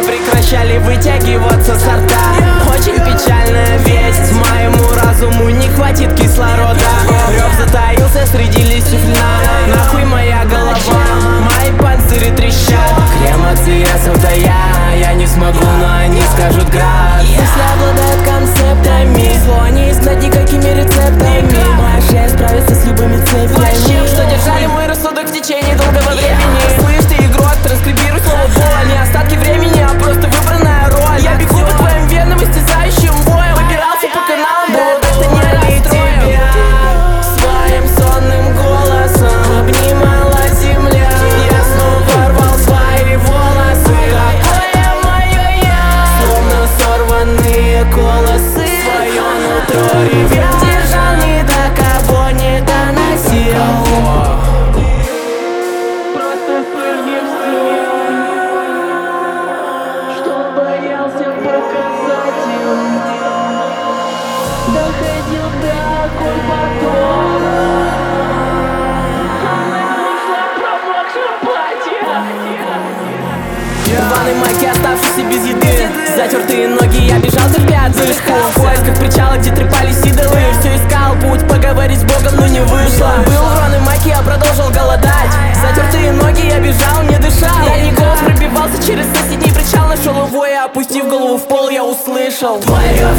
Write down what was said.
прекращали вытягиваться со рта. Очень печальная весть, моему разуму не хватит кислорода. Рёв затаился среди листьев льна. Нахуй моя голова, мои панцири трещат. Клемакс да я не смогу, но они скажут град. Мысли обладают концептами, зло не изгнать никакими рецептами. Моя шея справится с любыми цепями, что держали мой рассудок в течение долгого времени. Слышь ты, игрок, транскрибируй слово боль. Не остатки времени, а просто выбранная роль. Я бегу по твоим венам истязающим боем. Выбирался по каналам, было это не расстроил. Своим сонным голосом обнимала земля. Я снова рвал свои волосы. Какое мое я, словно сорванные колосы. Свое нутро ревел, держал ни до кого не доносил. Просто сырни все, что боялся показать им. Доходил до окон потом. Она вышла в промокшем платье. В ванной майке, оставшейся без еды, затертые ноги, я бежал терпя отдышку. В поисках причала, где трепались идолы. Все искал путь поговорить с Богом, но не вышло. Был в ванной майке, я продолжил голодать. Затертые ноги, я бежал, не дышал. Дальний голос пробивался через соседний причал. Нашел его и, опустив голову в пол, я услышал: твое